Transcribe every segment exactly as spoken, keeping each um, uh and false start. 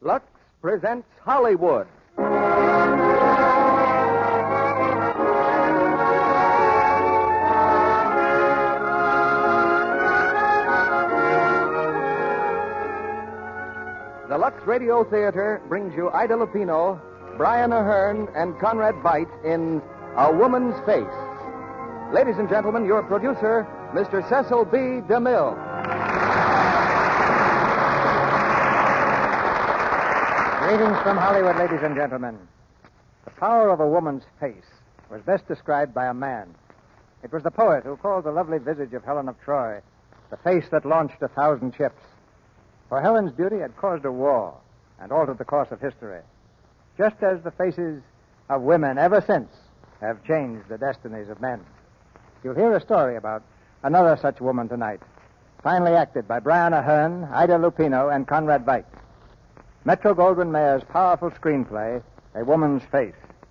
Lux presents Hollywood. The Lux Radio Theater brings you Ida Lupino, Brian Ahern, and Conrad Veidt in A Woman's Face. Ladies and gentlemen, your producer, Mister Cecil B. DeMille. Greetings from Hollywood, ladies and gentlemen. The power of a woman's face was best described by a man. It was the poet who called the lovely visage of Helen of Troy the face that launched a thousand ships. For Helen's beauty had caused a war and altered the course of history, just as the faces of women ever since have changed the destinies of men. You'll hear a story about another such woman tonight, finally acted by Brian Ahern, Ida Lupino, and Conrad Veidt. Metro-Goldwyn-Mayer's powerful screenplay, A Woman's Face.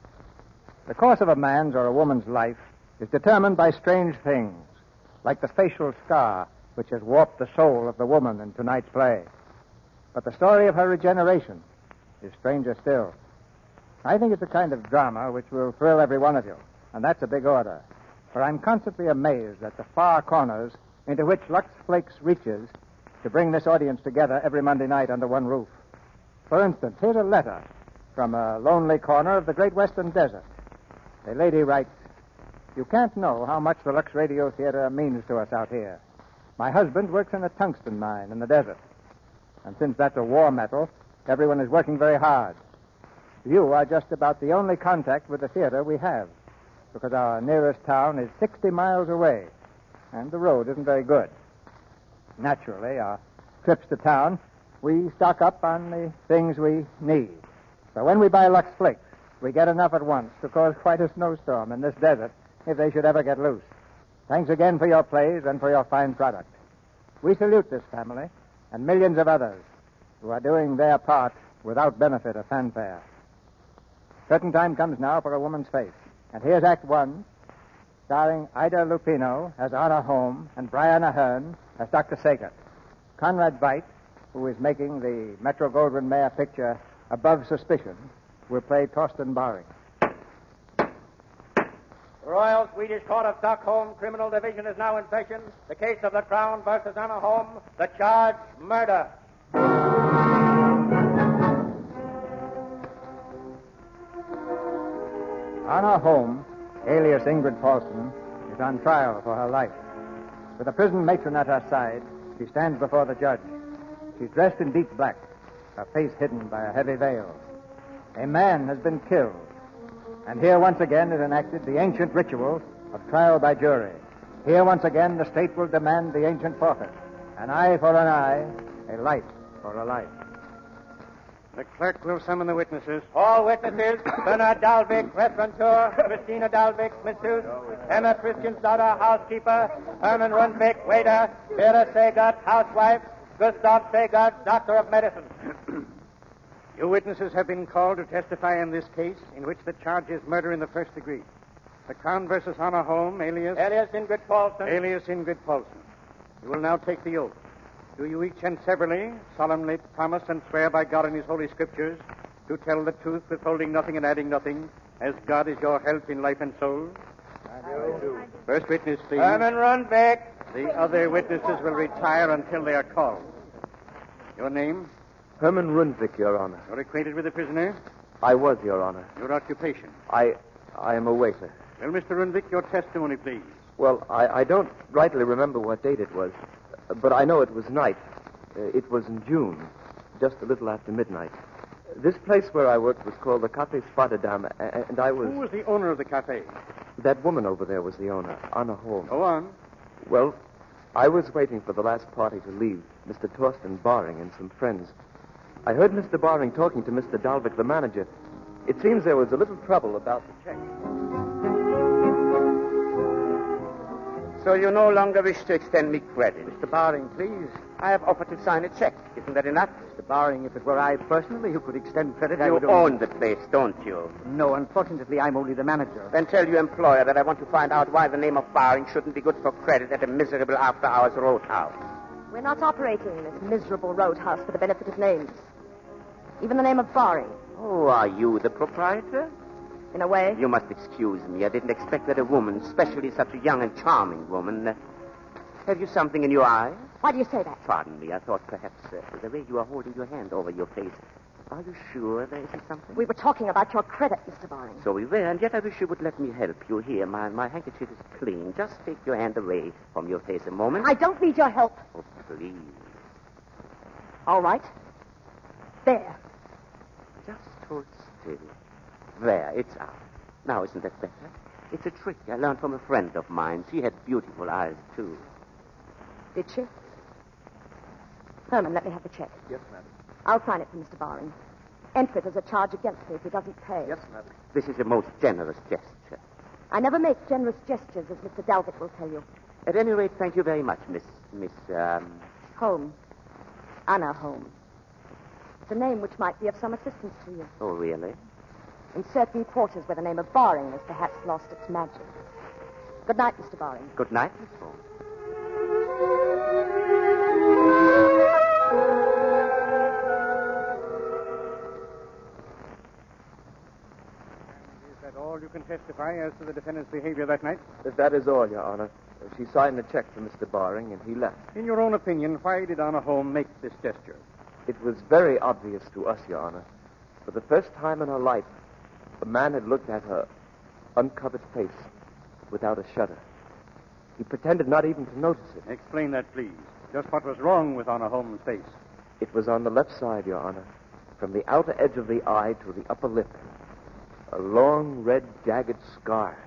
The course of a man's or a woman's life is determined by strange things, like the facial scar which has warped the soul of the woman in tonight's play. But the story of her regeneration is stranger still. I think it's a kind of drama which will thrill every one of you, and that's a big order, for I'm constantly amazed at the far corners into which Lux Flakes reaches to bring this audience together every Monday night under one roof. For instance, here's a letter from a lonely corner of the Great Western Desert. A lady writes, "You can't know how much the Lux Radio Theater means to us out here. My husband works in a tungsten mine in the desert. And since that's a war metal, everyone is working very hard. You are just about the only contact with the theater we have, because our nearest town is sixty miles away, and the road isn't very good. Naturally, our trips to town, we stock up on the things we need. So when we buy Lux Flakes, we get enough at once to cause quite a snowstorm in this desert if they should ever get loose. Thanks again for your plays and for your fine product. We salute this family and millions of others who are doing their part without benefit or fanfare." Curtain time comes now for A Woman's Face. And here's Act One, starring Ida Lupino as Anna Home and Brian Ahern as Doctor Sager. Conrad Veidt, who is making the Metro-Goldwyn-Mayer picture Above Suspicion, will play Torsten Baring. The Royal Swedish Court of Stockholm Criminal Division is now in session. The case of the Crown versus Anna Holm. The charge, murder. Anna Holm, alias Ingrid Paulson, is on trial for her life. With a prison matron at her side, she stands before the judge. She's dressed in deep black, her face hidden by a heavy veil. A man has been killed. And here once again is enacted the ancient ritual of trial by jury. Here once again the state will demand the ancient forfeit. An eye for an eye, a life for a life. The clerk will summon the witnesses. All witnesses. Bernard Dalvik, restaurateur. Christina Dalvik, masseuse. Emma Christian's daughter, housekeeper. Herman Rundvik, waiter. Vera Sagart, housewife. Gustav Sagart, doctor of medicine. You witnesses have been called to testify in this case, in which the charge is murder in the first degree. The Crown versus Anna Holm, alias... Alias Ingrid Paulson. Alias Ingrid Paulson. You will now take the oath. Do you each and severally, solemnly promise and swear by God and His Holy Scriptures to tell the truth, withholding nothing and adding nothing, as God is your help in life and soul? I do. I do. First witness, please. Herman Rundvik. The other witnesses will retire until they are called. Your name? Herman Rundvik, Your Honor. You're acquainted with the prisoner? I was, Your Honor. Your occupation? I I am a waiter. Well, Mister Rundvik, your testimony, please. Well, I, I don't rightly remember what date it was, but I know it was night. Uh, it was in June, just a little after midnight. This place where I worked was called the Café Spadadam, and I was... Who was the owner of the cafe? That woman over there was the owner, Anna Holm. Go on. Well, I was waiting for the last party to leave, Mister Torsten Baring and some friends. I heard Mister Baring talking to Mister Dalvik, the manager. It seems there was a little trouble about the check. So you no longer wish to extend me credit? Mister Baring, please. I have offered to sign a check. Isn't that enough? Mister Baring, if it were I personally who could extend credit, I you would... You own the place, don't you? No, unfortunately, I'm only the manager. Then tell your employer that I want to find out why the name of Baring shouldn't be good for credit at a miserable after-hours roadhouse. We're not operating in this miserable roadhouse for the benefit of names. Even the name of Barring. Oh, are you the proprietor? In a way. You must excuse me. I didn't expect that a woman, especially such a young and charming woman... Uh, have you something in your eye? Why do you say that? Pardon me. I thought perhaps uh, the way you are holding your hand over your face. Are you sure there isn't something? We were talking about your credit, Mister Barring. So we were, and yet I wish you would let me help you. Here, my, my handkerchief is clean. Just take your hand away from your face a moment. I don't need your help. Oh, please. All right. There. Just hold still. There, it's out. Now, isn't that better? It's a trick I learned from a friend of mine. She had beautiful eyes, too. Did she? Herman, let me have the check. Yes, madam. I'll sign it for Mister Barring. Enter it as a charge against me if he doesn't pay. Yes, madam. This is a most generous gesture. I never make generous gestures, as Mister Dalvick will tell you. At any rate, thank you very much, Miss... Miss, um... Holmes. Anna Holmes. It's a name which might be of some assistance to you. Oh, really? In certain quarters where the name of Barring has perhaps lost its magic. Good night, Mister Barring. Good night, Miss Holmes. Is that all you can testify as to the defendant's behavior that night? That is all, Your Honor. She signed a check for Mister Barring, and he left. In your own opinion, why did Anna Holmes make this gesture? It was very obvious to us, Your Honor. For the first time in her life, a man had looked at her uncovered face without a shudder. He pretended not even to notice it. Explain that, please. Just what was wrong with Anna Holmes' face? It was on the left side, Your Honor, from the outer edge of the eye to the upper lip. A long, red, jagged scar.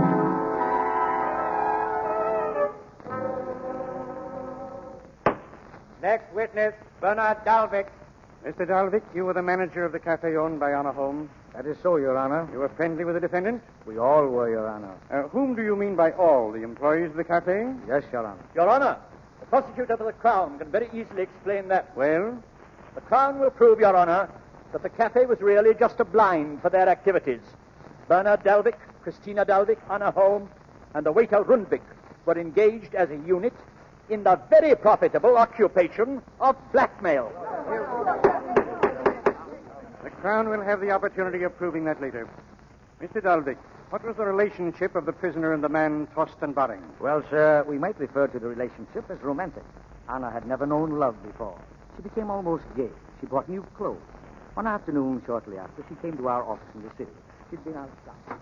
Next witness, Bernard Dalvick. Mister Dalvick, you were the manager of the cafe owned by Anna Holmes. That is so, Your Honor. You were friendly with the defendant? We all were, Your Honor. Uh, whom do you mean by all? The employees of the cafe? Yes, Your Honor. Your Honor, the prosecutor for the Crown can very easily explain that. Well? The Crown will prove, Your Honor, that the cafe was really just a blind for their activities. Bernard Dalvick, Christina Dalvick, Anna Holmes, and the waiter Rundvik were engaged as a unit in the very profitable occupation of blackmail. The Crown will have the opportunity of proving that later. Mister Dalvick, what was the relationship of the prisoner and the man Torsten Barring? Well, sir, we might refer to the relationship as romantic. Anna had never known love before. She became almost gay. She bought new clothes. One afternoon, shortly after, she came to our office in the city. She'd been outside.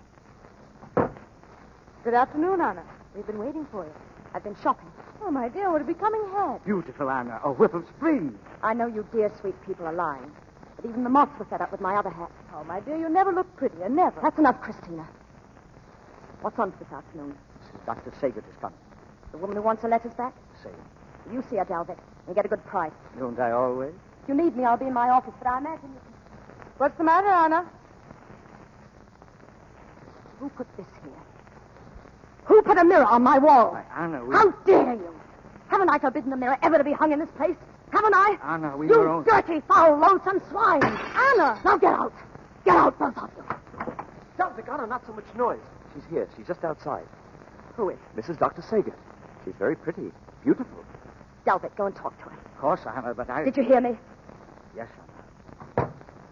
Good afternoon, Anna. We've been waiting for you. I've been shopping. Oh, my dear, what a becoming hat. Beautiful, Anna. A whip of spring. I know you dear, sweet people are lying. But even the moths were fed up with my other hat. Oh, my dear, you never looked prettier, never. That's enough, Christina. What's on this afternoon? Missus Doctor Saget is coming. The woman who wants her letters back? Saget. You see her, Dalvick, and get a good price. Don't I always? If you need me, I'll be in my office, but I imagine you can... What's the matter, Anna? Who put this here? Who put a mirror on my wall? Why, Anna, we... How dare you? Haven't I forbidden the mirror ever to be hung in this place? Haven't I? Anna, we you were only... dirty, foul, loathsome swine. Anna! Now get out. Get out, both of you. Dalvick, Anna, not so much noise. She's here. She's just outside. Who is? Missus Doctor Saget. She's very pretty. Beautiful. Dalvick, go and talk to her. Of course, Anna, but I... Did you hear me? Yes, Anna.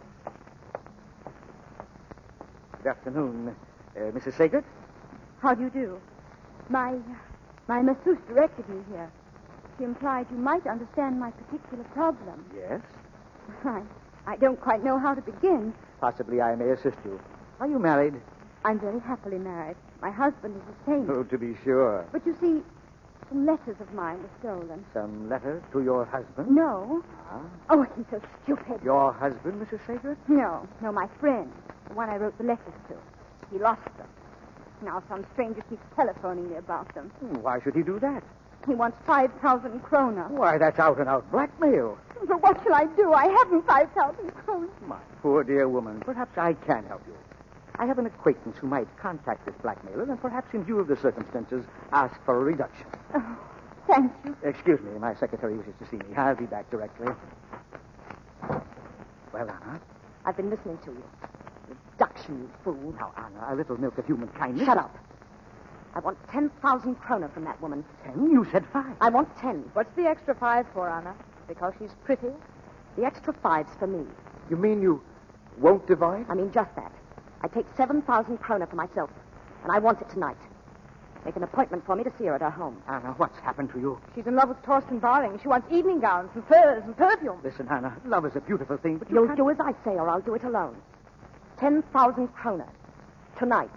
Good afternoon. Uh, Missus Saget? How do you do? My, my masseuse directed me here. She implied you might understand my particular problem. Yes. I, I don't quite know how to begin. Possibly I may assist you. Are you married? I'm very happily married. My husband is a saint. Oh, to be sure. But you see, some letters of mine were stolen. Some letter to your husband? No. Ah. Oh, he's so stupid. Your husband, Missus Saget? No, no, my friend. The one I wrote the letters to. He lost them. Now some stranger keeps telephoning me about them. Hmm, Why should he do that? He wants five thousand kroner. Why, that's out-and-out blackmail. But what shall I do? I haven't five thousand kroner. My poor dear woman, perhaps I can help you. I have an acquaintance who might contact this blackmailer and perhaps, in view of the circumstances, ask for a reduction. Oh, thank you. Excuse me, my secretary wishes to see me. I'll be back directly. Well, Anna? I've been listening to you. Reduction, you fool. Now, Anna, a little milk of human kindness. Shut up. I want ten thousand kroner from that woman. Ten? You said five. I want ten. What's the extra five for, Anna? Because she's pretty. The extra five's for me. You mean you won't divide? I mean just that. I take seven thousand kroner for myself, and I want it tonight. Make an appointment for me to see her at her home. Anna, what's happened to you? She's in love with Torsten Baring. She wants evening gowns and furs and perfume. Listen, Anna, love is a beautiful thing, but you You'll can't... do as I say, or I'll do it alone. Ten thousand kroner. Tonight.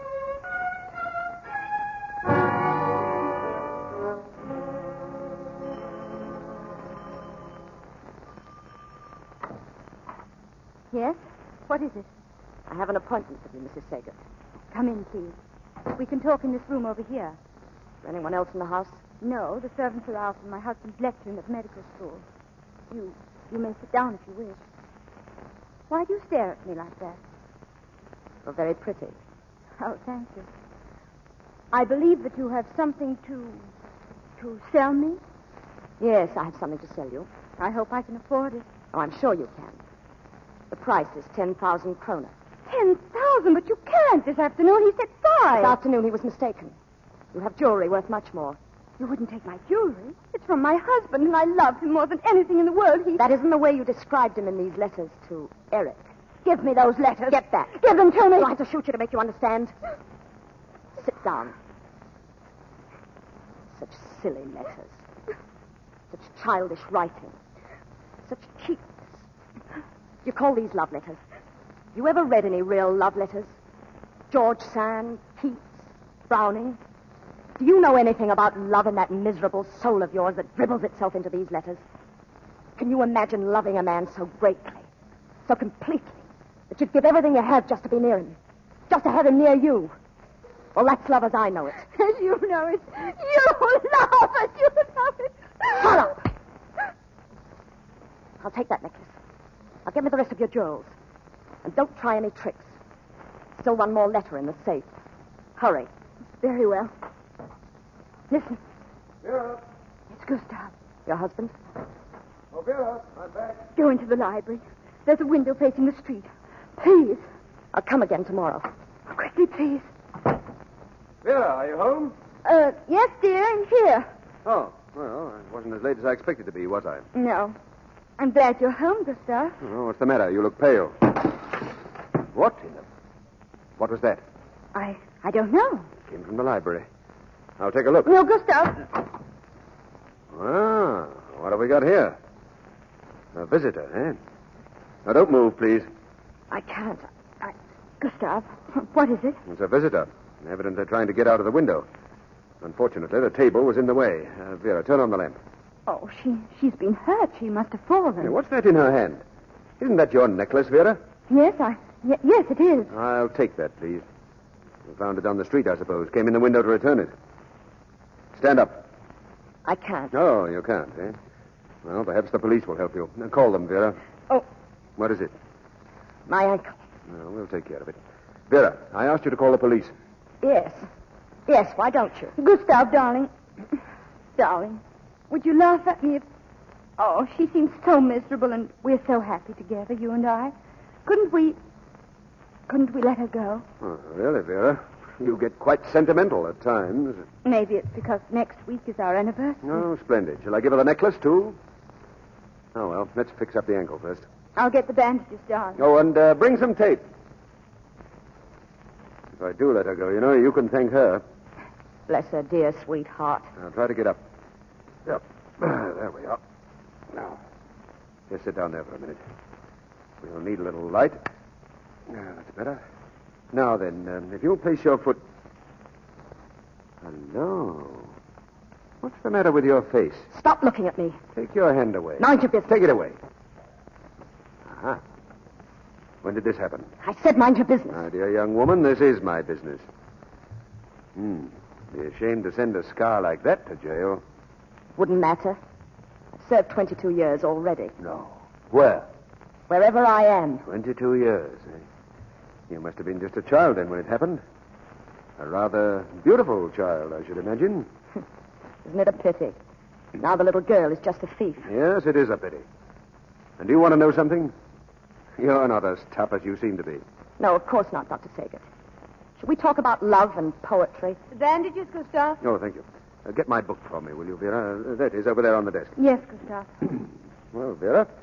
Yes? What is it? I have an appointment with you, Missus Saget. Come in, please. We can talk in this room over here. Is there anyone else in the house? No, the servants are out, and my husband's lecturing at medical school. You, you may sit down if you wish. Why do you stare at me like that? You're very pretty. Oh, thank you. I believe that you have something to... to sell me. Yes, I have something to sell you. I hope I can afford it. Oh, I'm sure you can. The price is ten thousand kroner. Ten thousand, but you can't. This afternoon he said five. This afternoon he was mistaken. You have jewelry worth much more. You wouldn't take my jewelry. It's from my husband, and I love him more than anything in the world. He... That isn't the way you described him in these letters to Eric. Give me those letters. Get back. Give them to me. Do I have to shoot you to make you understand? Sit down. Such silly letters. Such childish writing. Such cheapness. You call these love letters? You ever read any real love letters? George Sand, Keats, Browning? Do you know anything about love in that miserable soul of yours that dribbles itself into these letters? Can you imagine loving a man so greatly, so completely, that you'd give everything you have just to be near him? Just to have him near you? Well, that's love as I know it. As you know it. You love it. You love it. Shut up! I'll take that necklace. Now give me the rest of your jewels. And don't try any tricks. Still one more letter in the safe. Hurry. Very well. Listen. Vera. It's Gustav. Your husband? Oh, Vera, I'm back. Go into the library. There's a window facing the street. Please. I'll come again tomorrow. Quickly, please. Vera, are you home? Uh, yes, dear, I'm here. Oh, well, I wasn't as late as I expected to be, was I? No. I'm glad you're home, Gustav. Oh, what's the matter? You look pale. What in the... What was that? I I don't know. Came from the library. I'll take a look. No, Gustav. Ah, what have we got here? A visitor, eh? Now, don't move, please. I can't. I... Gustav, what is it? It's a visitor. Evidently trying to get out of the window. Unfortunately, the table was in the way. Uh, Vera, turn on the lamp. Oh, she, she's been hurt. She must have fallen. Hey, what's that in her hand? Isn't that your necklace, Vera? Yes, I... Y- yes, it is. I'll take that, please. You found it on the street, I suppose. Came in the window to return it. Stand up. I can't. No, you can't, eh? Well, perhaps the police will help you. Now, call them, Vera. Oh. What is it? My ankle. No, we'll take care of it. Vera, I asked you to call the police. Yes. Yes, why don't you? Gustav, darling. Darling, would you laugh at me if... Oh, she seems so miserable, and we're so happy together, you and I. Couldn't we... Couldn't we let her go? Oh, really, Vera? You get quite sentimental at times. Maybe it's because next week is our anniversary. Oh, splendid. Shall I give her the necklace, too? Oh, well, let's fix up the ankle first. I'll get the bandages, darling. Oh, and uh, bring some tape. If I do let her go, you know, you can thank her. Bless her dear sweetheart. Now, try to get up. Yep. There we are. Now, just sit down there for a minute. We'll need a little light. Now, that's better. Now, then, um, if you'll place your foot... Hello. What's the matter with your face? Stop looking at me. Take your hand away. Mind your business. Take it away. Aha. When did this happen? I said mind your business. My dear young woman, this is my business. Hmm. Be ashamed to send a scar like that to jail. Wouldn't matter. I've served twenty-two years already. No. Where? Wherever I am. Twenty-two years, eh? You must have been just a child then when it happened. A rather beautiful child, I should imagine. Isn't it a pity? Now the little girl is just a thief. Yes, it is a pity. And do you want to know something? You're not as tough as you seem to be. No, of course not, Doctor Saget. Should we talk about love and poetry? The bandages, Gustav? Oh, thank you. Uh, get my book for me, will you, Vera? Uh, that is over there on the desk. Yes, Gustav. Well, Vera,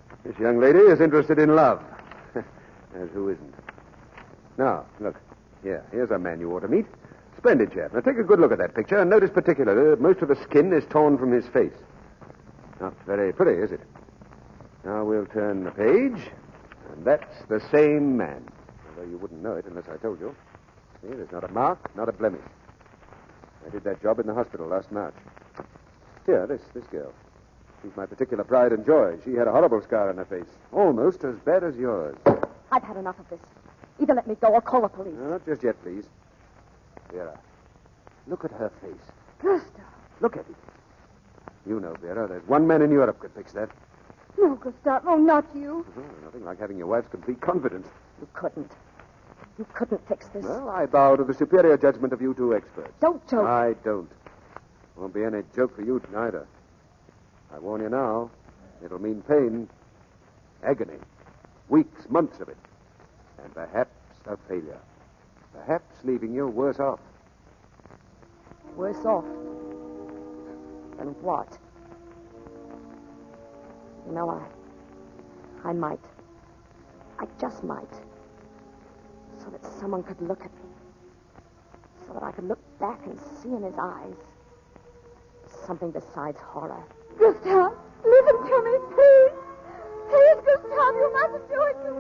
This young lady is interested in love. As who isn't? Now, look. Here, here's a man you ought to meet. Splendid chap. Now, take a good look at that picture and notice particularly that most of the skin is torn from his face. Not very pretty, is it? Now, we'll turn the page, and that's the same man. Although you wouldn't know it unless I told you. See, there's not a mark, not a blemish. I did that job in the hospital last March. Here, this, this girl. She's my particular pride and joy. She had a horrible scar on her face. Almost as bad as yours. I've had enough of this. Either let me go or call the police. No, not just yet, please. Vera, look at her face. Gustav. Look at it. You know, Vera, there's one man in Europe could fix that. No, Gustav. Oh, not you. Oh, nothing like having your wife's complete confidence. You couldn't. You couldn't fix this. Well, I bow to the superior judgment of you two experts. Don't joke. I don't. Won't be any joke for you neither. I warn you now, it'll mean pain, agony, weeks, months of it, and perhaps a failure. Perhaps leaving you worse off. Worse off? Than what? You know, I... I might. I just might. So that someone could look at me. So that I could look back and see in his eyes something besides horror. Gustav, listen to me, please. Please, Gustav, you mustn't do it. You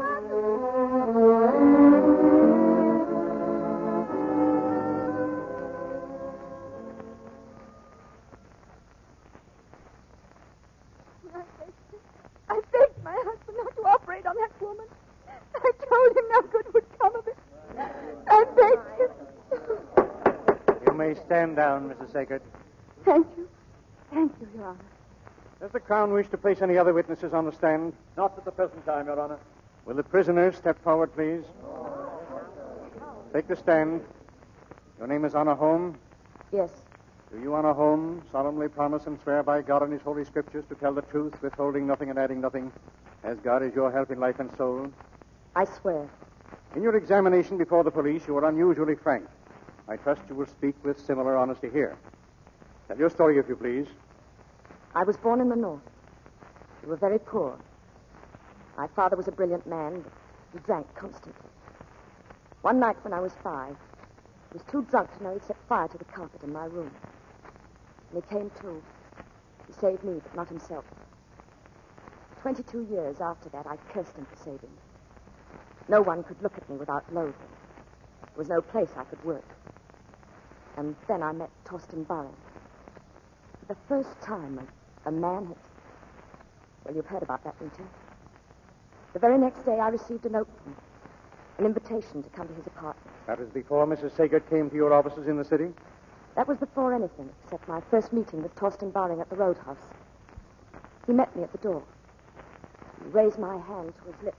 mustn't. I begged my husband not to operate on that woman. I told him no good would come of it. I begged him. You may stand down, Missus Sackert. Thank you. Thank you, Your Honor. Does the Crown wish to place any other witnesses on the stand? Not at the present time, Your Honor. Will the prisoner step forward, please? Take the stand. Your name is Anna Holm. Yes. Do you, Anna Holm, solemnly promise and swear by God and His Holy Scriptures to tell the truth, withholding nothing and adding nothing, as God is your help in life and soul? I swear. In your examination before the police, you were unusually frank. I trust you will speak with similar honesty here. Tell your story, if you please. I was born in the North. We were very poor. My father was a brilliant man, but he drank constantly. One night when I was five, he was too drunk to know he'd set fire to the carpet in my room. When he came to, he saved me, but not himself. Twenty-two years after that, I cursed him for saving me. No one could look at me without loathing. There was no place I could work. And then I met Torsten Baring. For the first time, a, a man had... Well, you've heard about that, haven't you? The very next day, I received a note from him. An invitation to come to his apartment. That was before Missus Sackert came to your offices in the city? That was before anything, except my first meeting with Torsten Baring at the Roadhouse. He met me at the door. He raised my hand to his lips.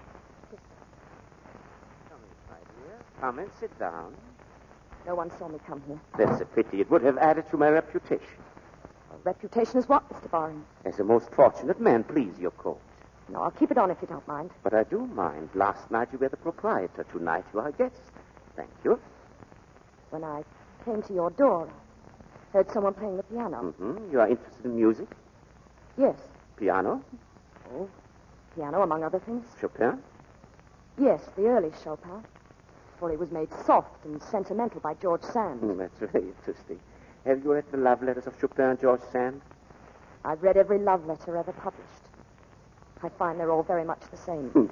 Come in, my dear. Come and sit down. No one saw me come here. That's a pity. It would have added to my reputation. A reputation is what, Mister Baring? As a most fortunate man, please your coat. No, I'll keep it on if you don't mind. But I do mind. Last night you were the proprietor. Tonight you are a guest. Thank you. When I came to your door, I heard someone playing the piano. Mm-hmm. You are interested in music? Yes. Piano? Oh, piano, among other things. Chopin? Yes, the early Chopin. Before he was made soft and sentimental by George Sand. Mm, that's very interesting. Have you read the love letters of Chopin and George Sand? I've read every love letter ever published. I find they're all very much the same.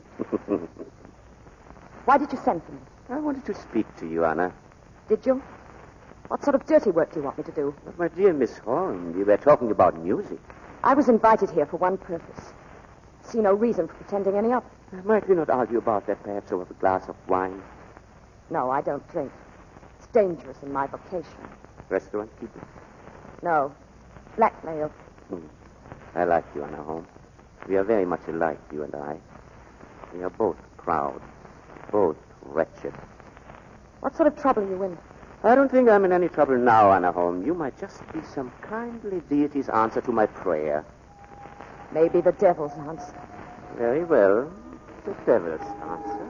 Why did you send for me? I wanted to speak to you, Anna. Did you? What sort of dirty work do you want me to do? But, my dear Miss Holm, we were talking about music. I was invited here for one purpose. See no reason for pretending any other. Might we not argue about that, perhaps, over a glass of wine? No, I don't drink. It's dangerous in my vocation. Restaurant keeper? No. Blackmail. Hmm. I like you, Anna Holm. We are very much alike, you and I. We are both proud, both wretched. What sort of trouble are you in? I don't think I'm in any trouble now, Anna Holm. You might just be some kindly deity's answer to my prayer. Maybe the devil's answer. Very well. The devil's answer.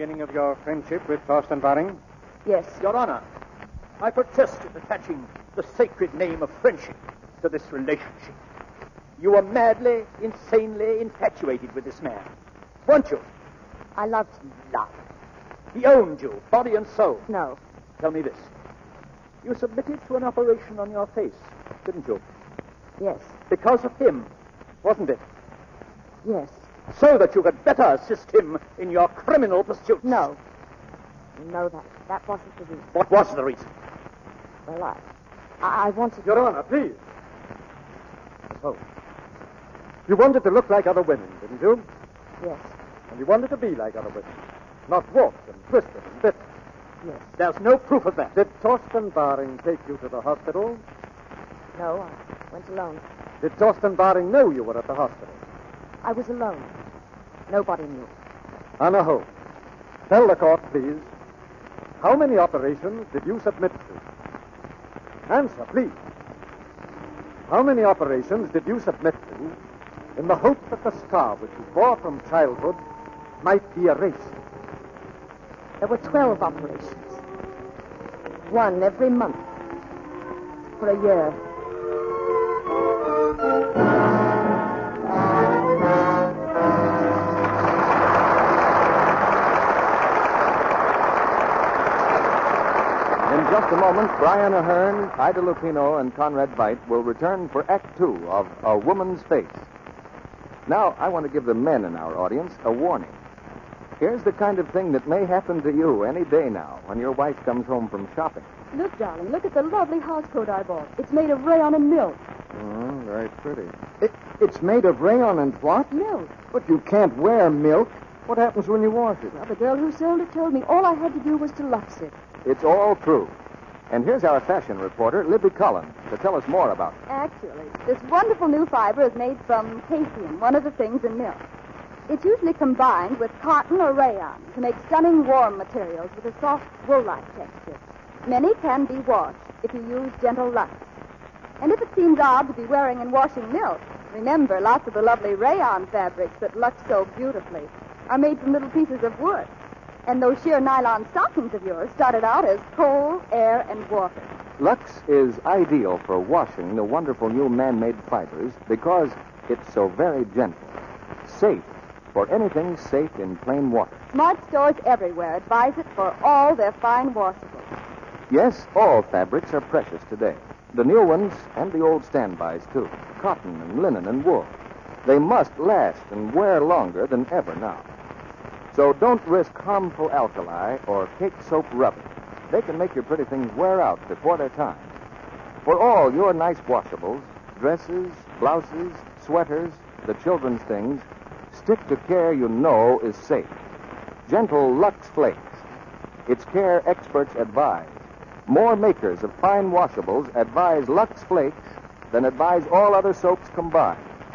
beginning of your friendship with Thorsten Baring? Yes. Your Honor, I protest at attaching the sacred name of friendship to this relationship. You were madly, insanely infatuated with this man, weren't you? I loved him. Love. He owned you, body and soul. No. Tell me this. You submitted to an operation on your face, didn't you? Yes. Because of him, wasn't it? Yes. So that you could better assist him in your criminal pursuits. No. No, that that wasn't the reason. What was the reason? Well, I, I, I wanted... Your Honor, please. Oh. You wanted to look like other women, didn't you? Yes. And you wanted to be like other women. Not warped and twisted and bitter. Yes. There's no proof of that. Did Thorsten Baring take you to the hospital? No, I went alone. Did Thorsten Baring know you were at the hospital? I was alone. Nobody knew. Anna Holmes, tell the court, please, how many operations did you submit to? Answer, please. How many operations did you submit to in the hope that the scar which you bore from childhood might be erased? There were twelve operations. One every month. For a year. In just a moment, Brian Ahern, Ida Lupino, and Conrad Veidt will return for Act Two of A Woman's Face. Now, I want to give the men in our audience a warning. Here's the kind of thing that may happen to you any day now when your wife comes home from shopping. Look, darling, look at the lovely housecoat I bought. It's made of rayon and milk. Oh, very pretty. It, it's made of rayon and what? Milk. But you can't wear milk. What happens when you wash it? Well, the girl who sold it told me all I had to do was to lux it. It's all true. And here's our fashion reporter, Libby Cullen, to tell us more about it. Actually, this wonderful new fiber is made from casein, one of the things in milk. It's usually combined with cotton or rayon to make stunning warm materials with a soft wool-like texture. Many can be washed if you use gentle lux. And if it seems odd to be wearing and washing milk, remember lots of the lovely rayon fabrics that lux so beautifully are made from little pieces of wood. And those sheer nylon stockings of yours started out as coal, air, and water. Lux is ideal for washing the wonderful new man-made fibers because it's so very gentle. Safe for anything safe in plain water. Smart stores everywhere advise it for all their fine washables. Yes, all fabrics are precious today. The new ones and the old standbys, too. Cotton and linen and wool. They must last and wear longer than ever now. So don't risk harmful alkali or cake soap rubbing. They can make your pretty things wear out before their time. For all your nice washables, dresses, blouses, sweaters, the children's things, stick to care you know is safe. Gentle Lux Flakes. It's care experts advise. More makers of fine washables advise Lux Flakes than advise all other soaps combined.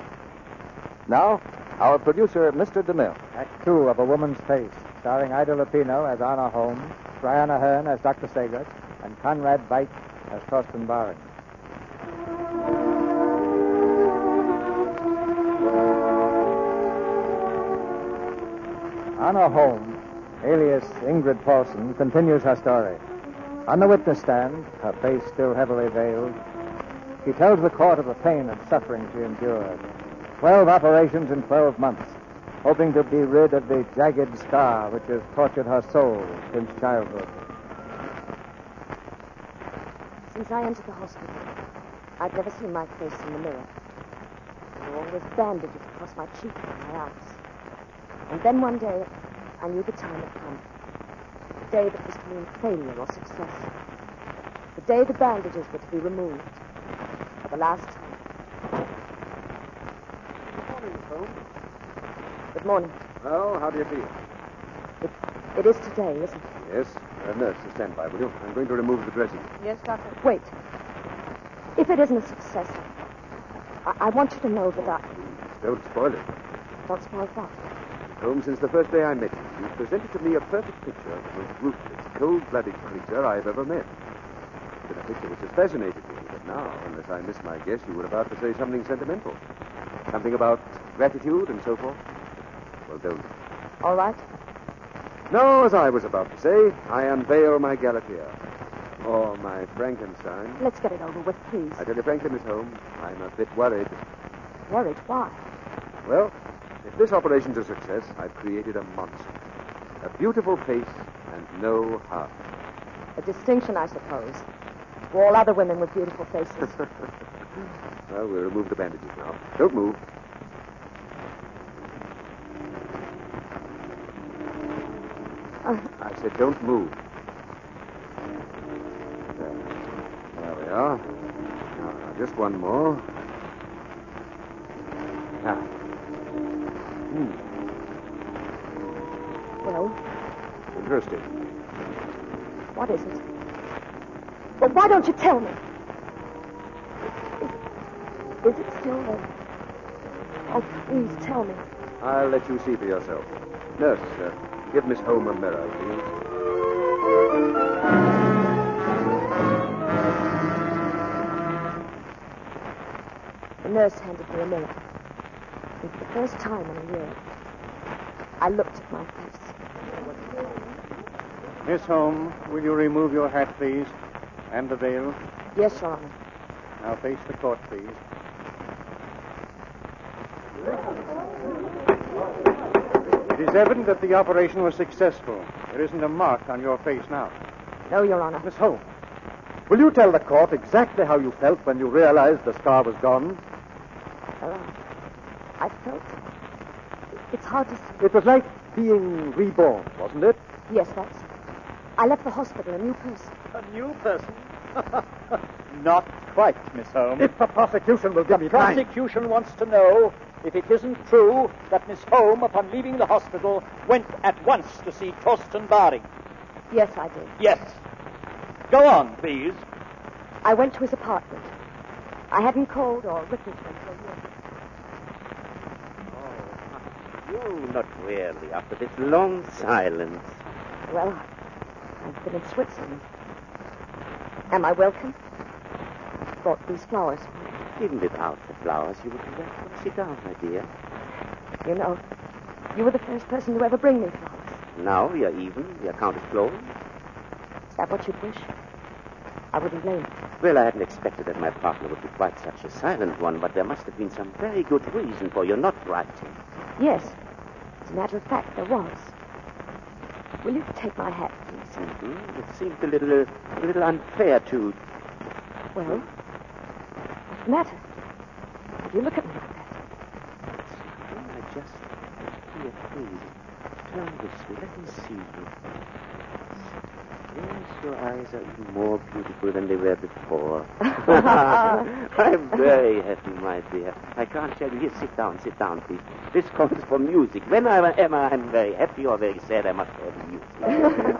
Now, our producer, Mister DeMille. Act Two of A Woman's Face, starring Ida Lupino as Anna Holmes, Brian Ahern as Doctor Sagert, and Conrad Veidt as Thorsten Baring. Anna Holmes, alias Ingrid Paulson, continues her story. On the witness stand, her face still heavily veiled, she tells the court of the pain and suffering she endured. Twelve operations in twelve months, hoping to be rid of the jagged scar which has tortured her soul since childhood. Since I entered the hospital, I'd never seen my face in the mirror. There were always bandages across my cheeks and my eyes. And then one day, I knew the time had come. The day that was to mean failure or success. The day the bandages were to be removed. For the last time. Good morning, Holmes. Good morning. Well, how do you feel? It, it is today, isn't it? Yes. Uh, nurse, stand by, will you? I'm going to remove the dressing. Yes, Doctor. Wait. If it isn't a success, I, I want you to know that I... Don't spoil it. Don't spoil what? Holmes, since the first day I met you, you presented to me a perfect picture of the most ruthless, cold-blooded creature I've ever met. It's been a picture which has fascinated me, but now, unless I miss my guess, you were about to say something sentimental. Something about gratitude and so forth. Well, don't. All right. No, as I was about to say, I unveil my Galatea. Or my Frankenstein. Let's get it over with, please. I tell you frankly, Miss Holmes, I'm a bit worried. Worried? Why? Well, if this operation's a success, I've created a monster. A beautiful face and no heart. A distinction, I suppose. For all other women with beautiful faces. Well, we'll remove the bandages now. Don't move. Uh, I said don't move. There. There we are. Now, now, just one more. Now. Hmm. well, Interesting. what is it? Well, why don't you tell me? Is, is it still there? Oh, please tell me. I'll let you see for yourself. Nurse, uh, give Miss Holmes a mirror, please. The nurse handed me a mirror. And for the first time in a year, I looked at my face. Miss Holmes, will you remove your hat, please? And the veil? Yes, Your Honor. Now face the court, please. It is evident that the operation was successful. There isn't a mark on your face now. No, Your Honor. Miss Holmes, will you tell the court exactly how you felt when you realized the scar was gone? Well, I, I felt... It's hard to say. It was like being reborn, wasn't it? Yes, that's... I left the hospital a new person. A new person? Not quite, Miss Holmes. If the prosecution will give me The time. prosecution wants to know if it isn't true that Miss Holmes, upon leaving the hospital, went at once to see Torsten Baring. Yes, I did. Yes. Go on, please. I went to his apartment. I hadn't called or written to him for a year. Oh, not really, after this long silence. Well, I've been in Switzerland. Am I welcome? Brought these flowers for you. Even without the flowers, you would be welcome. Sit down, my dear. You know, you were the first person to ever bring me flowers. Now we are even. The account is closed. Is that what you'd wish? I wouldn't blame you. Well, I hadn't expected that my partner would be quite such a silent one, but there must have been some very good reason for your not writing. Yes. As a matter of fact, there was. Will you take my hat, please? Mm-hmm. It seemed a little, uh, a little unfair to... Well, what's the matter? Why do you look at me like that? I just... Here, please. Turn this way. Let me see you. Yes, your eyes are even more beautiful than they were before. I'm very happy, my dear. I can't tell you. Here, sit down, sit down, please. This calls for music. When I am I'm very happy or very sad, I must have music.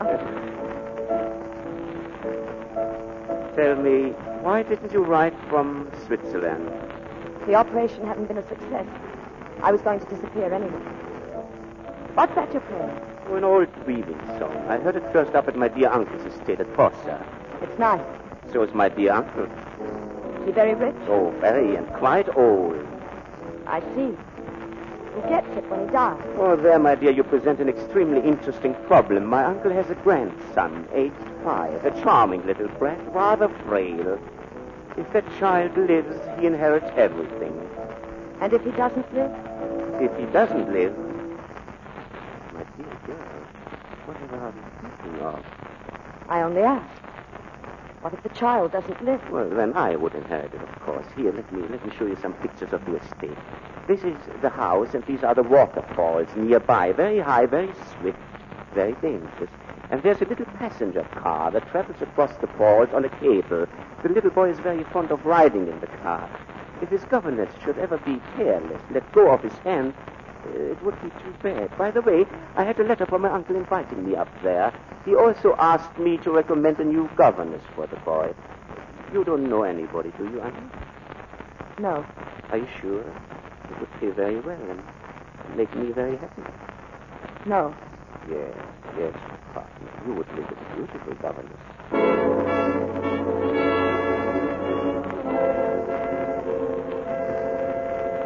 Tell me, why didn't you write from Switzerland? The operation hadn't been a success. I was going to disappear anyway. What's that you're playing? Oh, an old weaving song. I heard it first up at my dear uncle's estate at Porsa. It's nice. So is my dear uncle. Is he very rich? Oh, very, and quite old. I see. He gets it when he dies. Oh, there, my dear, you present an extremely interesting problem. My uncle has a grandson, aged five, a charming little brat, rather frail. If that child lives, he inherits everything. And if he doesn't live? If he doesn't live... My dear girl, whatever are you thinking of? I only ask. What if the child doesn't live? Well, then I would inherit it, of course. Here, let me let me show you some pictures of the estate. This is the house, and these are the waterfalls nearby. Very high, very swift, very dangerous. And there's a little passenger car that travels across the falls on a cable. The little boy is very fond of riding in the car. If his governess should ever be careless, let go of his hand, uh, it would be too bad. By the way, I had a letter from my uncle inviting me up there. He also asked me to recommend a new governess for the boy. You don't know anybody, do you, Anna? No. Are you sure? It would pay very well and make me very happy. No. Yes, yes, partner. You would make a beautiful governess.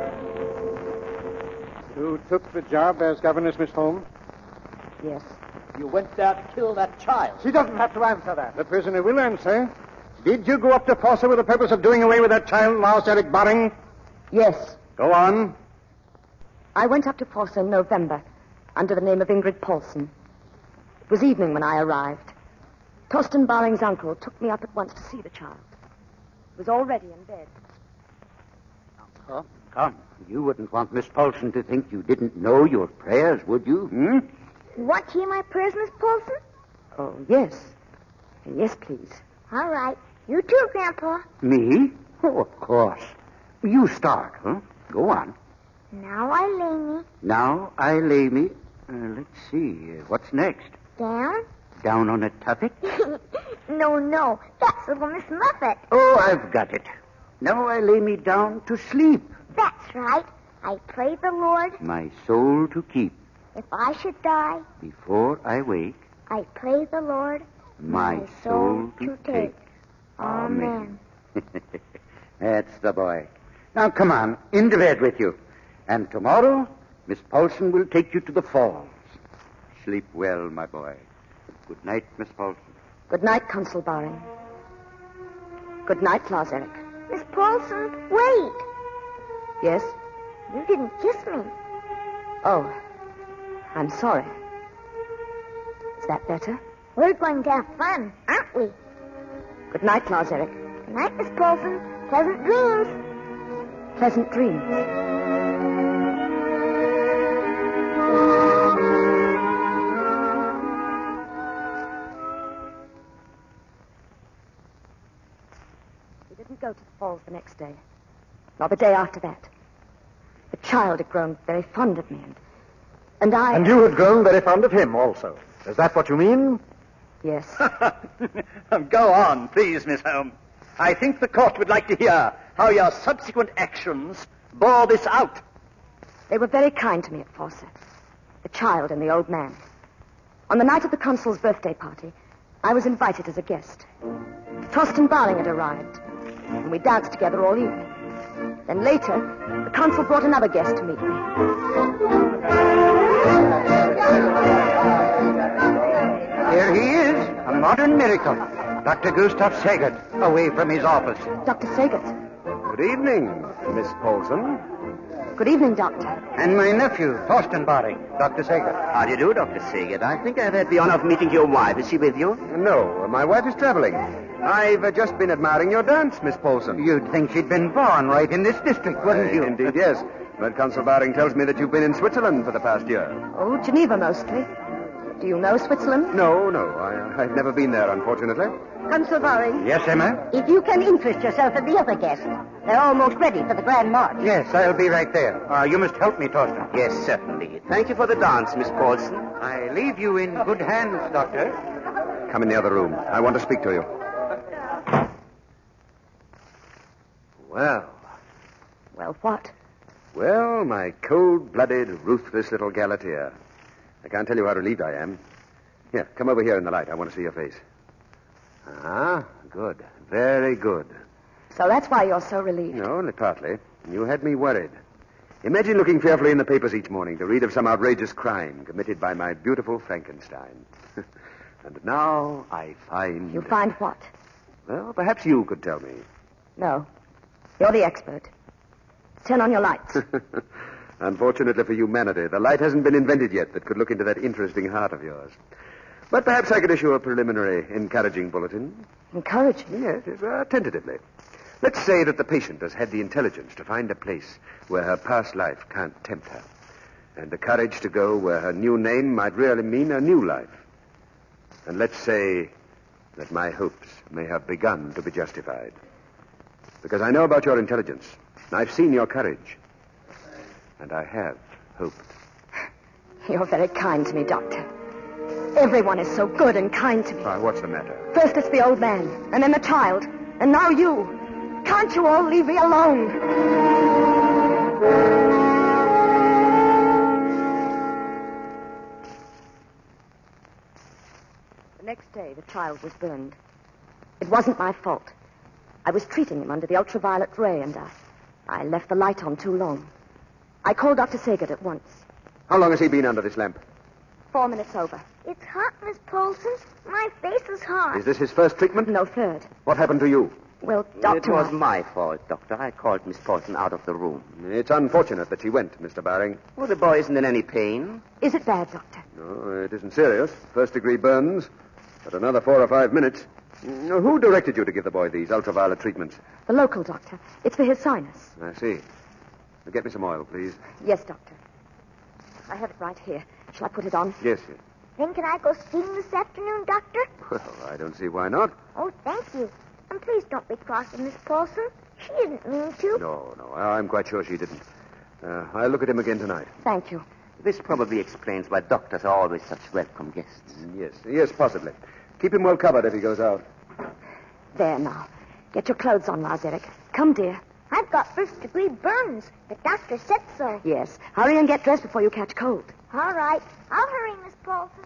You took the job as governess, Miss Holmes? Yes. You went there to kill that child. She doesn't have to answer that. The prisoner will answer. Did you go up to Fossa with the purpose of doing away with that child, Lars Erik Baring? Yes. Go on. I went up to Fossa in November under the name of Ingrid Paulson. It was evening when I arrived. Torsten Baring's uncle took me up at once to see the child. He was already in bed. Oh, come. You wouldn't want Miss Paulson to think you didn't know your prayers, would you? Hmm? You want to hear my prayers, Miss Paulson? Oh, yes. Yes, please. All right. You too, Grandpa. Me? Oh, of course. You start, huh? Go on. Now I lay me Now I lay me... Uh, let's see. Uh, what's next? down. Down on a tuffet? No, no. That's little Miss Muffet. Oh, I've got it. Now I lay me down to sleep. That's right. I pray the Lord. My soul to keep. If I should die, Before I wake, I pray the Lord. my soul to take. Amen. That's the boy. Now, come on, into bed with you. And tomorrow, Miss Paulson will take you to the falls. Sleep well, my boy. Good night, Miss Paulson. Good night, Consul Baring. Good night, Lars Erik. Miss Paulson, wait. Yes? You didn't kiss me. Oh, I'm sorry. Is that better? We're going to have fun, aren't we? Good night, Lars Erik. Good night, Miss Paulson. Pleasant dreams. Pleasant dreams. We didn't go to the falls the next day, nor the day after that. The child had grown very fond of me, and, and I... And you had grown very fond of him also. Is that what you mean? Yes. Go on, please, Miss Holmes. I think the court would like to hear how your subsequent actions bore this out. They were very kind to me at Fossa, the child and the old man. On the night of the consul's birthday party, I was invited as a guest. Torsten Baring had arrived, and we danced together all evening. Then later, the consul brought another guest to meet me. Here he is, a modern miracle. Doctor Gustav Saget, away from his office. Doctor Saget. Good evening, Miss Paulson. Good evening, Doctor. And my nephew, Torsten Baring, Doctor Saget. How do you do, Doctor Saget? I think I've had the honor of meeting your wife. Is she with you? No, my wife is traveling. I've uh, just been admiring your dance, Miss Paulson. You'd think she'd been born right in this district, wouldn't Uh, you? Indeed, yes. But Consul Baring tells me that you've been in Switzerland for the past year. Oh, Geneva mostly. Do you know Switzerland? No, no. I, I've never been there, unfortunately. Consul Baring, Yes, Emma? if you can interest yourself in the other guests, they're almost ready for the Grand March. Yes, I'll be right there. Uh, you must help me, Torsten. Yes, certainly. Thank you for the dance, Miss Paulson. I leave you in good hands, Doctor. Come in the other room. I want to speak to you. Well, Well, what? well, my cold-blooded, ruthless little Galatea. I can't tell you how relieved I am. Here, come over here in the light. I want to see your face. Ah, good. Very good. So that's why you're so relieved. No, only partly. You had me worried. Imagine looking fearfully in the papers each morning to read of some outrageous crime committed by my beautiful Frankenstein. And now I find... You find what? Well, perhaps you could tell me. No. You're the expert. Turn on your lights. Unfortunately for humanity, the light hasn't been invented yet that could look into that interesting heart of yours. But perhaps I could issue a preliminary encouraging bulletin. Encouraging? Yes, yes, uh, tentatively. Let's say that the patient has had the intelligence to find a place where her past life can't tempt her, and the courage to go where her new name might really mean a new life. And let's say that my hopes may have begun to be justified. Because I know about your intelligence, and I've seen your courage, and I have hoped. You're very kind to me, Doctor. Everyone is so good and kind to me. Why, what's the matter? First it's the old man, and then the child, and now you. Can't you all leave me alone? The next day, the child was burned. It wasn't my fault. I was treating him under the ultraviolet ray, and I, I left the light on too long. I called Doctor Saget at once. How long has he been under this lamp? Four minutes over. It's hot, Miss Paulson. My face is hot. Is this his first treatment? No, third. What happened to you? Well, Doctor... It was my fault, Doctor. I called Miss Paulson out of the room. It's unfortunate that she went, Mister Baring. Well, the boy isn't in any pain. Is it bad, Doctor? No, it isn't serious. First-degree burns. But another four or five minutes. Now, who directed you to give the boy these ultraviolet treatments? The local doctor. It's for his sinus. I see. Now, get me some oil, please. Yes, Doctor. I have it right here. Shall I put it on? Yes, yes. Then can I go skiing this afternoon, Doctor? Well, I don't see why not. Oh, thank you. And please don't be cross with Miss Paulson. She didn't mean to. No, no, I'm quite sure she didn't. Uh, I'll look at him again tonight. Thank you. This probably explains why doctors are always such welcome guests. Yes, yes, possibly. Keep him well covered if he goes out. There now. Get your clothes on, Lazarek. Come, dear. I've got first-degree burns. The doctor said so. Yes. Hurry and get dressed before you catch cold. All right. I'll hurry, Miss Paulson.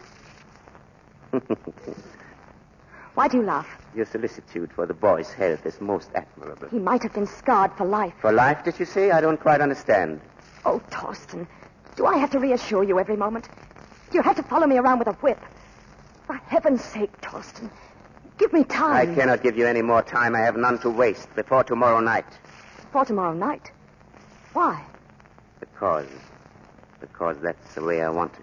Why do you laugh? Your solicitude for the boy's health is most admirable. He might have been scarred for life. For life, did you say? I don't quite understand. Oh, Torsten, do I have to reassure you every moment? Do you have to follow me around with a whip? For heaven's sake, Torsten, give me time. I cannot give you any more time. I have none to waste before tomorrow night. Before tomorrow night? Why? Because... Because that's the way I want it.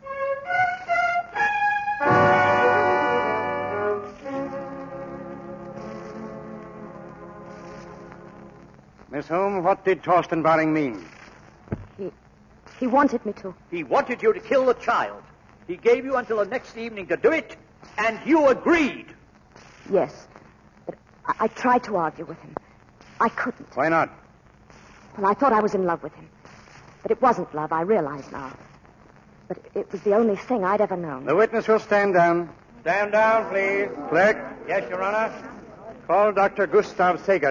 Miss Holmes, what did Torsten Baring mean? He... He wanted me to. He wanted you to kill the child. He gave you until the next evening to do it, and you agreed. Yes. But I, I tried to argue with him. I couldn't. Why not? Well, I thought I was in love with him. But it wasn't love, I realize now. But it was the only thing I'd ever known. The witness will stand down. Stand down, please. Clerk. Yes, Your Honor. Call Doctor Gustav Sagat.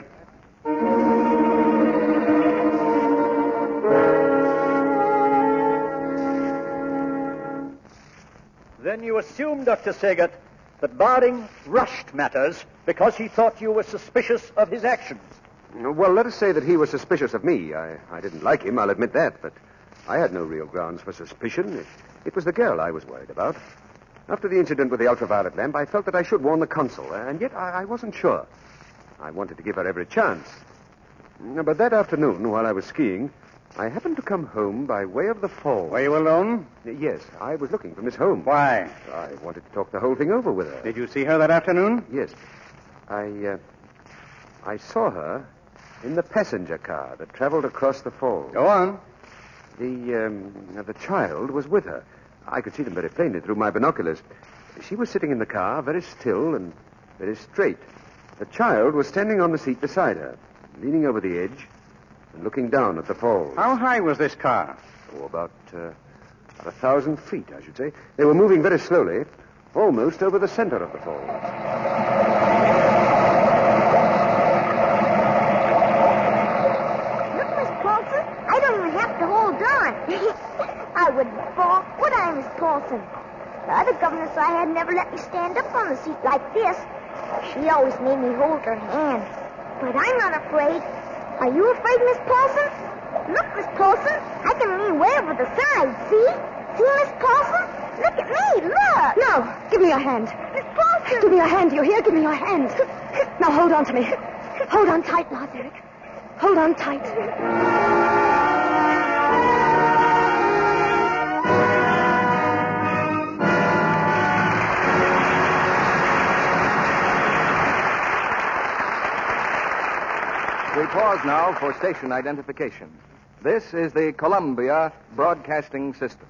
Then you assume, Doctor Sagat, that Baring rushed matters because he thought you were suspicious of his actions. Well, let us say that he was suspicious of me. I, I didn't like him, I'll admit that, but I had no real grounds for suspicion. It, it was the girl I was worried about. After the incident with the ultraviolet lamp, I felt that I should warn the consul, and yet I, I wasn't sure. I wanted to give her every chance. But that afternoon, while I was skiing, I happened to come home by way of the fall. Were you alone? Yes, I was looking for Miss Holmes. Why? I wanted to talk the whole thing over with her. Did you see her that afternoon? Yes. I, uh, I saw her in the passenger car that traveled across the fall. Go on. The, um, the child was with her. I could see them very plainly through my binoculars. She was sitting in the car, very still and very straight. The child was standing on the seat beside her, leaning over the edge and looking down at the falls. How high was this car? Oh, about, uh, about a thousand feet, I should say. They were moving very slowly, almost over the center of the falls. Look, Miss Paulson, I don't even have to hold on. I wouldn't fall, would I, Miss Paulson? The other governess I had never let me stand up on the seat like this. She always made me hold her hand. But I'm not afraid. Are you afraid, Miss Paulson? Look, Miss Paulson, I can lean way over the side, see? See, Miss Paulson? Look at me, look! No, give me your hand. Miss Paulson! Give me your hand, you hear? Give me your hand. Now hold on to me. Hold on tight, Lazarek. Hold on tight. We pause now for station identification. This is the Columbia Broadcasting System.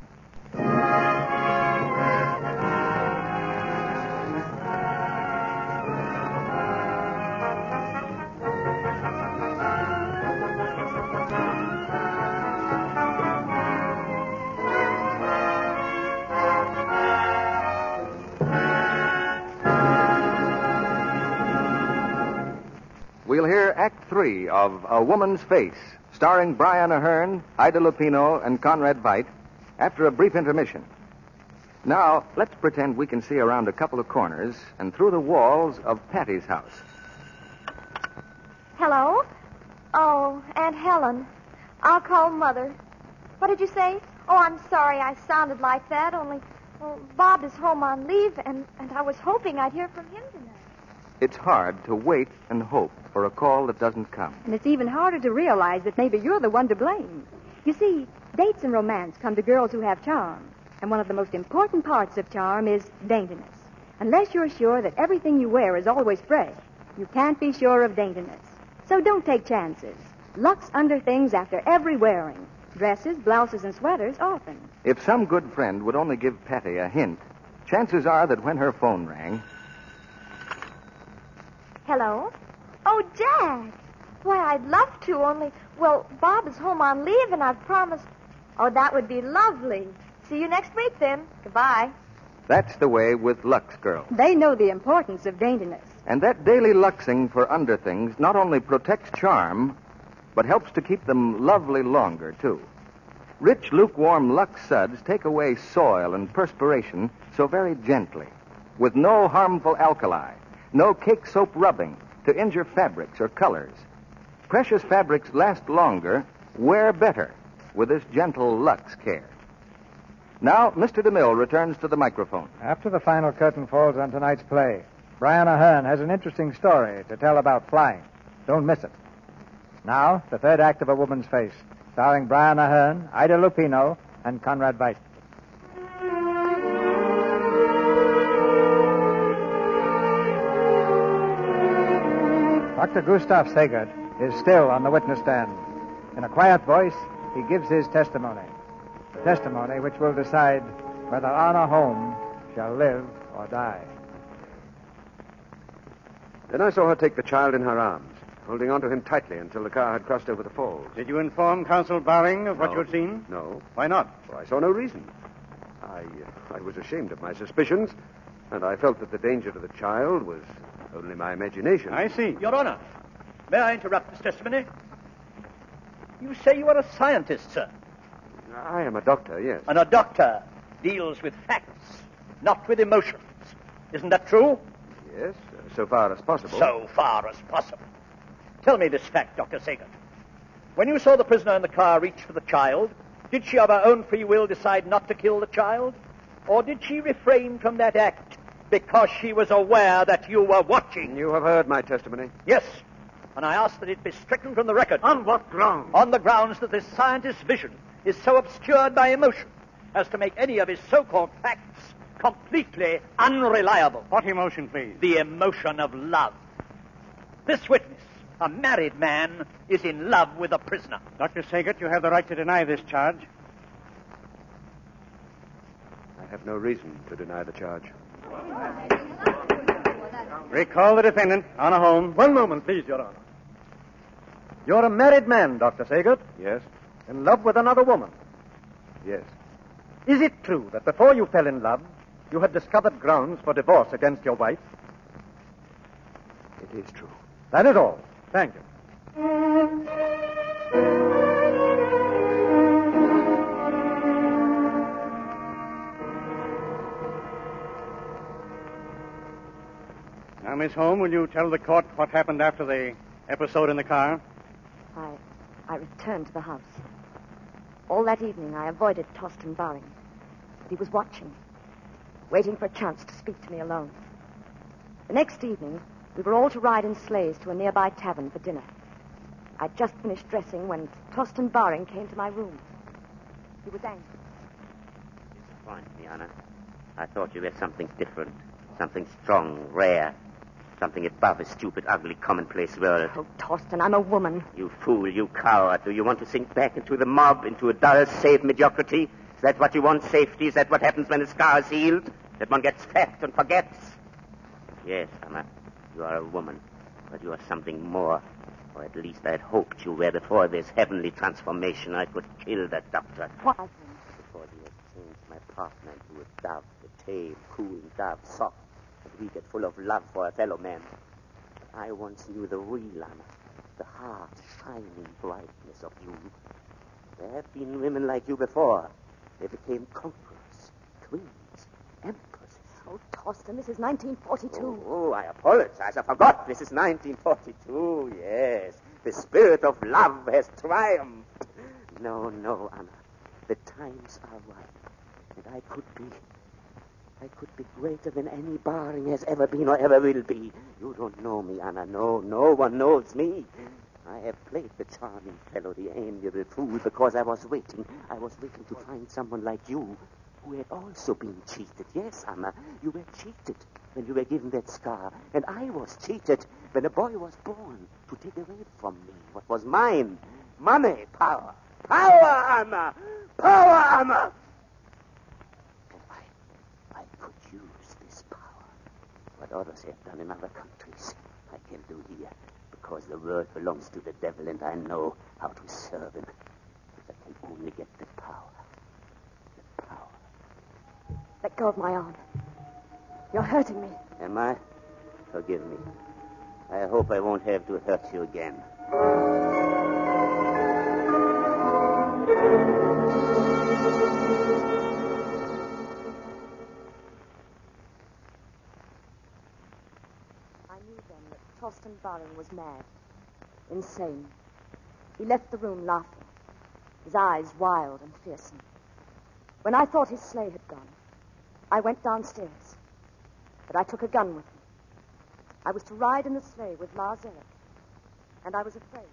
We'll hear Act Three of A Woman's Face, starring Brian Ahern, Ida Lupino, and Conrad Veidt, after a brief intermission. Now, let's pretend we can see around a couple of corners and through the walls of Patty's house. Hello? Oh, Aunt Helen. I'll call Mother. What did you say? Oh, I'm sorry I sounded like that, only Well, Bob is home on leave, and, and I was hoping I'd hear from him tonight. It's hard to wait and hope for a call that doesn't come. And it's even harder to realize that maybe you're the one to blame. You see, dates and romance come to girls who have charm. And one of the most important parts of charm is daintiness. Unless you're sure that everything you wear is always fresh, you can't be sure of daintiness. So don't take chances. Lux underthings after every wearing. Dresses, blouses, and sweaters often. If some good friend would only give Patty a hint, chances are that when her phone rang... Hello? Oh, Jack. Why, I'd love to, only, well, Bob is home on leave, and I've promised... Oh, that would be lovely. See you next week, then. Goodbye. That's the way with Lux girls. They know the importance of daintiness. And that daily luxing for underthings not only protects charm, but helps to keep them lovely longer, too. Rich, lukewarm Lux suds take away soil and perspiration so very gently, with no harmful alkali, no cake soap rubbing to injure fabrics or colors. Precious fabrics last longer, wear better with this gentle Lux care. Now, Mister DeMille returns to the microphone. After the final curtain falls on tonight's play, Brian Ahern has an interesting story to tell about flying. Don't miss it. Now, the third act of A Woman's Face, starring Brian Ahern, Ida Lupino, and Conrad Veidt. Doctor Gustav Sagert is still on the witness stand. In a quiet voice, he gives his testimony. The testimony which will decide whether Anna Holm shall live or die. Then I saw her take the child in her arms, holding onto him tightly until the car had crossed over the falls. Did you inform Consul Baring of what No. you had seen? No. Why not? Well, I saw no reason. I, uh, I was ashamed of my suspicions, and I felt that the danger to the child was only my imagination. I see. Your Honor, may I interrupt this testimony? You say you are a scientist, sir. I am a doctor, yes. And a doctor deals with facts, not with emotions. Isn't that true? Yes, uh, so far as possible. So far as possible. Tell me this fact, Doctor Sagan. When you saw the prisoner in the car reach for the child, did she of her own free will decide not to kill the child? Or did she refrain from that act because she was aware that you were watching? You have heard my testimony. Yes. And I ask that it be stricken from the record. On what grounds? On the grounds that this scientist's vision is so obscured by emotion as to make any of his so-called facts completely unreliable. What emotion, please? The emotion of love. This witness, a married man, is in love with a prisoner. Doctor Saget, you have the right to deny this charge. I have no reason to deny the charge. Recall the defendant, Anna Holm. One moment, please, Your Honor. You're a married man, Doctor Saget, Yes? in love with another woman. Yes. Is it true that before you fell in love, you had discovered grounds for divorce against your wife? It is true. That is all. Thank you. Now, Miss Holm, will you tell the court what happened after the episode in the car? I, I returned to the house. All that evening, I avoided Torsten Baring. But he was watching, waiting for a chance to speak to me alone. The next evening, we were all to ride in sleighs to a nearby tavern for dinner. I'd just finished dressing when Torsten Baring came to my room. He was angry. Disappoint me, Anna. I thought you were something different, something strong, rare, something above a stupid, ugly, commonplace world. Oh, Torsten, I'm a woman. You fool, you coward. Do you want to sink back into the mob, into a dull, safe mediocrity? Is that what you want, safety? Is that what happens when the scar is healed? That one gets fat and forgets? Yes, Anna, you are a woman, but you are something more. Or at least I had hoped you were before this heavenly transformation. I could kill that doctor. What? Before he had changed my partner into a dove, a tame, cool dove, soft, and weak and full of love for a fellow man. I once knew the real Anna, the hard, shining brightness of you. There have been women like you before. They became conquerors, queens, empresses. Oh, Torsten, this is nineteen forty-two. Oh, oh, I apologize. I forgot. This is nineteen forty-two, yes. The spirit of love has triumphed. No, no, Anna. The times are right. And I could be, I could be greater than any Baring has ever been or ever will be. You don't know me, Anna. No, no one knows me. I have played the charming fellow, the amiable fool, because I was waiting. I was waiting to find someone like you who had also been cheated. Yes, Anna, you were cheated when you were given that scar. And I was cheated when a boy was born to take away from me what was mine. Money, power. Power, Anna! Power, Anna! And I, I could use this power. What others have done in other countries, I can do here. Because the world belongs to the devil and I know how to serve him. If I can only get the power. The power. Let go of my arm. You're hurting me. Am I? Forgive me. I hope I won't have to hurt you again. I knew then that Torsten Baring was mad, insane. He left the room laughing, his eyes wild and fearsome. When I thought his sleigh had gone, I went downstairs, but I took a gun with me. I was to ride in the sleigh with Lars Erik, and I was afraid.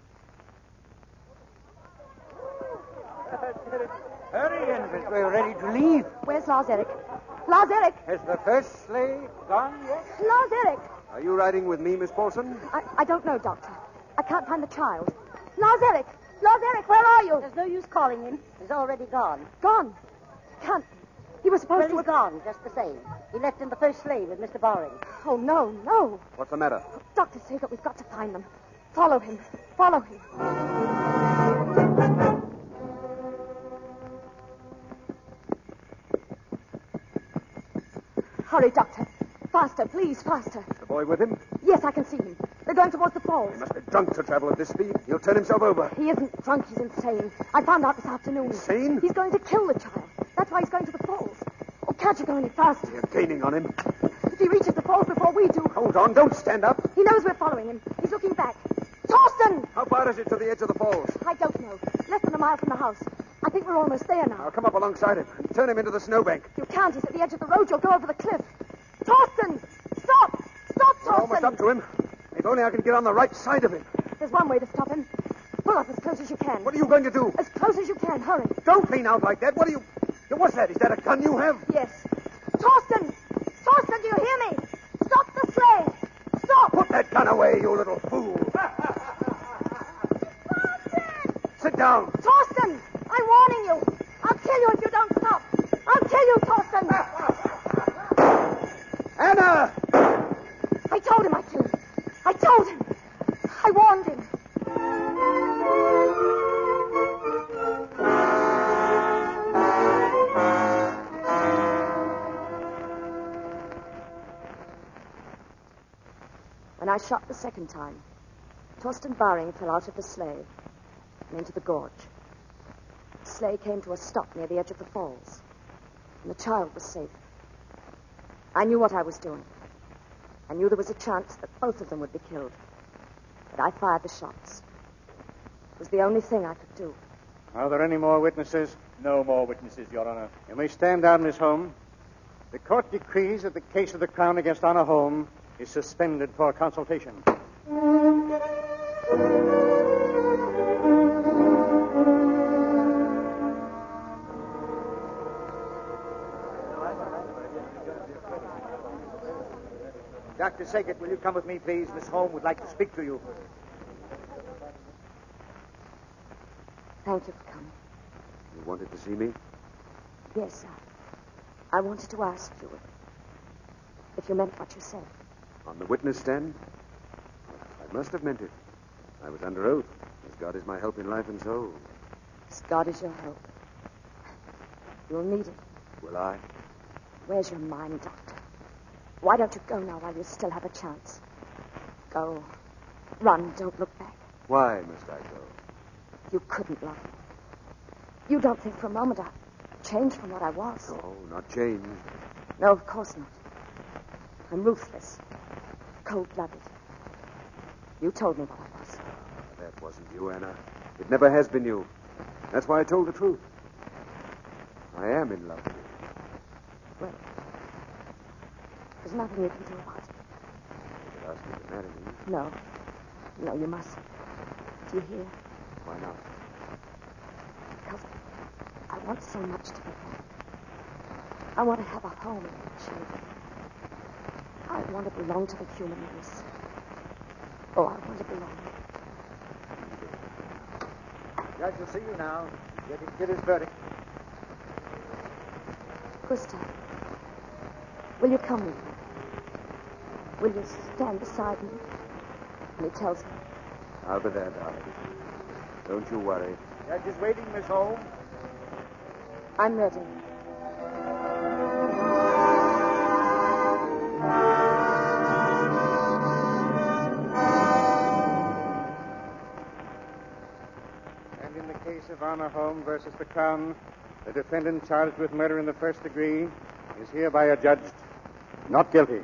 Hurry in, because we're ready to leave. Where's Lars Erik? Lars Erik! Has the first sleigh gone yet? Lars Erik! Are you riding with me, Miss Paulson? I, I don't know, Doctor. I can't find the child. Lars Erik! Lars Erik, where are you? There's no use calling him. He's already gone. Gone? Can't. He was supposed well, to... he's gone, just the same. He left in the first sleigh with Mister Baring. Oh, no, no. What's the matter? Doctor says that we've got to find them. Follow him. Follow him. Hurry, Doctor. Faster, please, faster. The boy with him? Yes, I can see him. They're going towards the falls. He must be drunk to travel at this speed. He'll turn himself over. He isn't drunk, he's insane. I found out this afternoon. Insane? He's going to kill the child. That's why he's going to the falls. Oh, can't you go any faster? You're gaining on him. If he reaches the falls before we do... Hold on, don't stand up. He knows we're following him. He's looking back. Torsten! How far is it to the edge of the falls? I don't know. Less than a mile from the house. I think we're almost there now. I'll come up alongside him and turn him into the snowbank. You can't. He's at the edge of the road. You'll go over the cliff. Torsten! Stop! Stop, Torsten! We're almost up to him. If only I could get on the right side of him. There's one way to stop him. Pull up as close as you can. What are you going to do? As close as you can. Hurry. Don't lean out like that. What are you... What's that? Is that a gun you have? Yes. Torsten! Torsten, do you hear me? Stop the sleigh! Stop! Put that gun away, you little fool. Torsten! Sit down. Torsten! I'm warning you. I'll kill you if you don't stop. I'll kill you, Torsten. Anna! I told him I'd kill him. I told him. I warned him. When I shot the second time, Torsten Baring fell out of the sleigh and into the gorge. The sleigh came to a stop near the edge of the falls, and the child was safe. I knew what I was doing. I knew there was a chance that both of them would be killed. But I fired the shots. It was the only thing I could do. Are there any more witnesses? No more witnesses, Your Honor. You may stand down, Miss Holm. The court decrees that the case of the Crown against Anna Holm is suspended for consultation. Doctor Saget, will you come with me, please? Miss Holm would like to speak to you. Thank you for coming. You wanted to see me? Yes, I, I wanted to ask you if, if you meant what you said. On the witness stand? I must have meant it. I was under oath, as God is my help in life and soul. As God is your hope. You'll need it. Will I? Where's your mind, Doctor? Why don't you go now while you still have a chance? Go. Run. Don't look back. Why must I go? You couldn't love me. You don't think for a moment I've changed from what I was. No, not changed. No, of course not. I'm ruthless. Cold-blooded. You told me what I was. That wasn't you, Anna. It never has been you. That's why I told the truth. I am in love with you. Well, There's nothing you can do about it. I could ask you to marry me. No. No, you mustn't. Do you hear? Why not? Because I want so much to be happy. I want to have a home and children. I want to belong to the human race. Oh, I want to belong. Judge will see you now. Get, it, get his verdict. Gustav, will you come with me? Will you stand beside me when he tells me? I'll be there, darling. Don't you worry. Judge is waiting, Miss Holmes. I'm ready. And in the case of Honor Holmes versus the Crown, the defendant charged with murder in the first degree is hereby adjudged not guilty.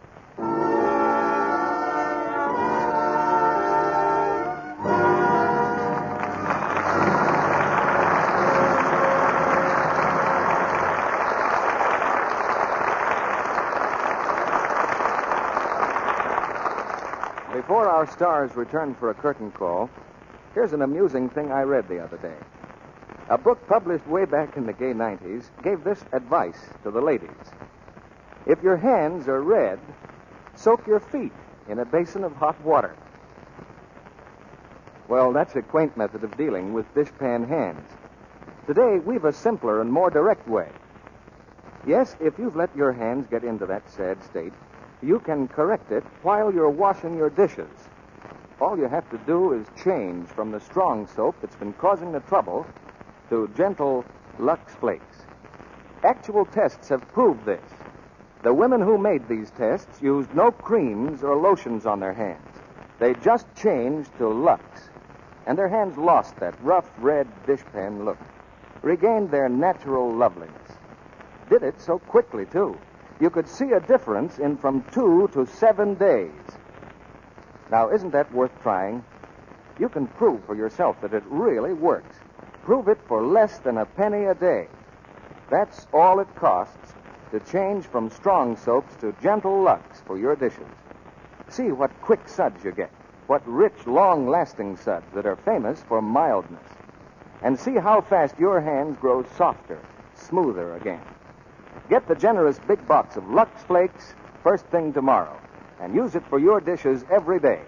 Before our stars return for a curtain call, here's an amusing thing I read the other day. A book published way back in the gay nineties gave this advice to the ladies. If your hands are red, soak your feet in a basin of hot water. Well, that's a quaint method of dealing with dishpan hands. Today, we've a simpler and more direct way. Yes, if you've let your hands get into that sad state, you can correct it while you're washing your dishes. All you have to do is change from the strong soap that's been causing the trouble to gentle Lux Flakes. Actual tests have proved this. The women who made these tests used no creams or lotions on their hands. They just changed to Lux, and their hands lost that rough red dishpan look, regained their natural loveliness. Did it so quickly, too. You could see a difference in from two to seven days. Now, isn't that worth trying? You can prove for yourself that it really works. Prove it for less than a penny a day. That's all it costs to change from strong soaps to gentle Lux for your dishes. See what quick suds you get, what rich, long-lasting suds that are famous for mildness. And see how fast your hands grow softer, smoother again. Get the generous big box of Lux Flakes first thing tomorrow and use it for your dishes every day.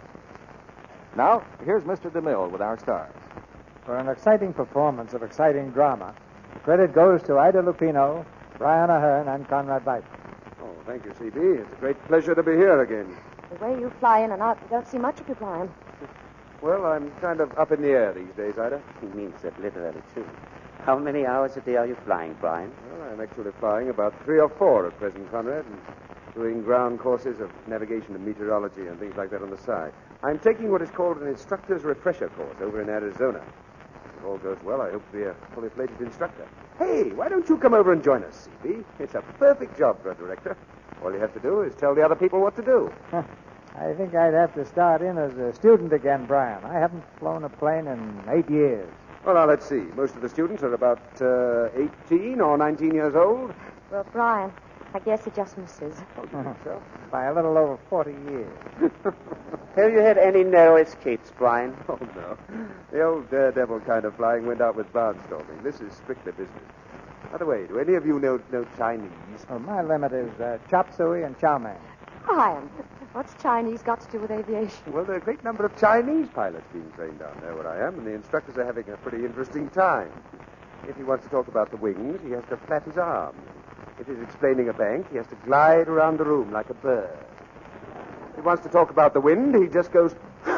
Now, here's Mister DeMille with our stars. For an exciting performance of exciting drama, the credit goes to Ida Lupino, Brian Ahern, and Conrad White. Oh, thank you, C B. It's a great pleasure to be here again. The way you fly in and out, you don't see much of you, Brian. Well, I'm kind of up in the air these days, Ida. He means that literally, too. How many hours a day are you flying, Brian? Well, I'm actually flying about three or four at present, Conrad, and doing ground courses of navigation and meteorology and things like that on the side. I'm taking what is called an instructor's refresher course over in Arizona. If all goes well, I hope to be a fully fledged instructor. Hey, why don't you come over and join us, C B? It's a perfect job for a director. All you have to do is tell the other people what to do. I think I'd have to start in as a student again, Brian. I haven't flown a plane in eight years. Well, now, let's see. Most of the students are about uh, eighteen or nineteen years old. Well, Brian, I guess he just misses. So? By a little over forty years. Have you had any narrow escapes, Brian? Oh, no. The old daredevil kind of flying went out with barnstorming. This is strictly business. By the way, do any of you know, know Chinese? Well, my limit is uh, chop suey and chow mein. Brian, what's Chinese got to do with aviation? Well, there are a great number of Chinese pilots being trained down there where I am, and the instructors are having a pretty interesting time. If he wants to talk about the wings, he has to flap his arms. If he's explaining a bank, he has to glide around the room like a bird. If he wants to talk about the wind, he just goes...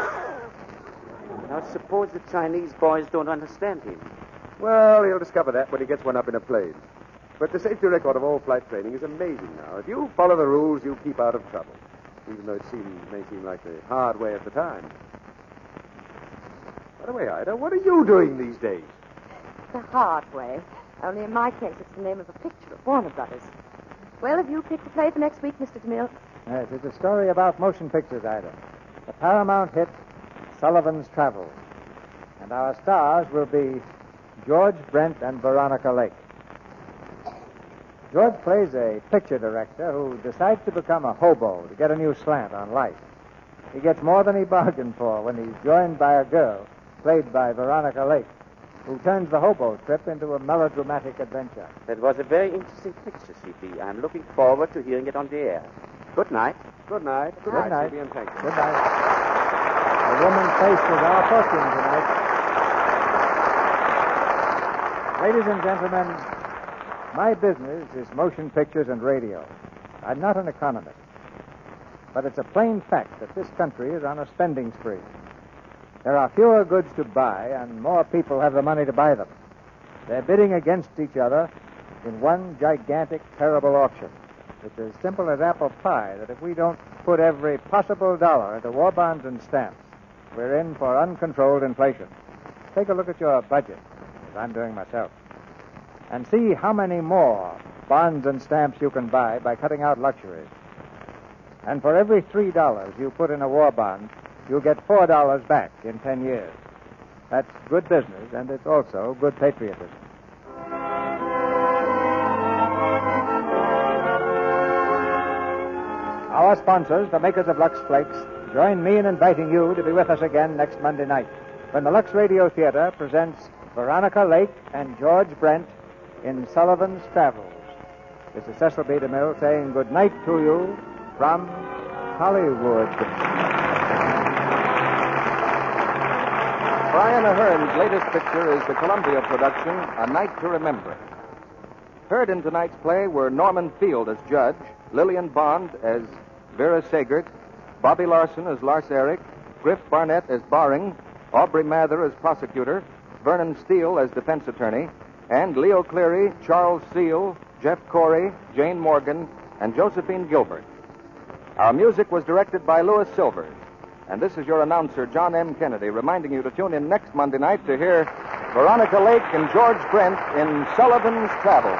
Now, suppose the Chinese boys don't understand him. Well, he'll discover that when he gets one up in a plane. But the safety record of all flight training is amazing now. If you follow the rules, you keep out of trouble, even though it seems, may seem like the hard way at the time. By the way, Ida, what are you doing these days? The hard way. Only in my case, it's the name of a picture of Warner Brothers. Well, have you picked a play for next week, Mister DeMille? Yes, it's a story about motion pictures, Ida. The Paramount hit Sullivan's Travels. And our stars will be George Brent and Veronica Lake. George plays a picture director who decides to become a hobo to get a new slant on life. He gets more than he bargained for when he's joined by a girl, played by Veronica Lake, who turns the hobo trip into a melodramatic adventure. That was a very interesting picture, C P. I'm looking forward to hearing it on the air. Good night. Good night. Good, Good night. C B, and thank you. Good night. The woman's face is our fortune tonight. Ladies and gentlemen, my business is motion pictures and radio. I'm not an economist. But it's a plain fact that this country is on a spending spree. There are fewer goods to buy, and more people have the money to buy them. They're bidding against each other in one gigantic, terrible auction. It's as simple as apple pie that if we don't put every possible dollar into war bonds and stamps, we're in for uncontrolled inflation. Take a look at your budget, as I'm doing myself, and see how many more bonds and stamps you can buy by cutting out luxuries. And for every three dollars you put in a war bond, you'll get four dollars back in ten years. That's good business, and it's also good patriotism. Our sponsors, the makers of Lux Flakes, join me in inviting you to be with us again next Monday night when the Lux Radio Theater presents Veronica Lake and George Brent in Sullivan's Travels. This is Cecil B. DeMille saying good night to you from Hollywood. Brian Ahern's latest picture is the Columbia production, A Night to Remember. Heard in tonight's play were Norman Field as judge, Lillian Bond as Vera Sagert, Bobby Larson as Lars Eric, Griff Barnett as Baring, Aubrey Mather as prosecutor, Vernon Steele as defense attorney, and Leo Cleary, Charles Seal, Jeff Corey, Jane Morgan, and Josephine Gilbert. Our music was directed by Louis Silvers. And this is your announcer, John M. Kennedy, reminding you to tune in next Monday night to hear Veronica Lake and George Brent in Sullivan's Travels.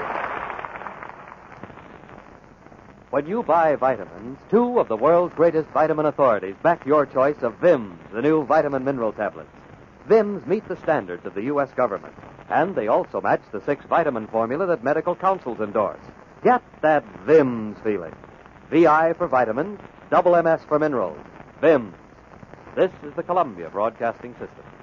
When you buy vitamins, two of the world's greatest vitamin authorities back your choice of Vims, the new vitamin mineral tablets. Vims meet the standards of the U S government, and they also match the six vitamin formula that medical councils endorse. Get that Vims feeling. V I for vitamins, double M S for minerals. Vims. This is the Columbia Broadcasting System.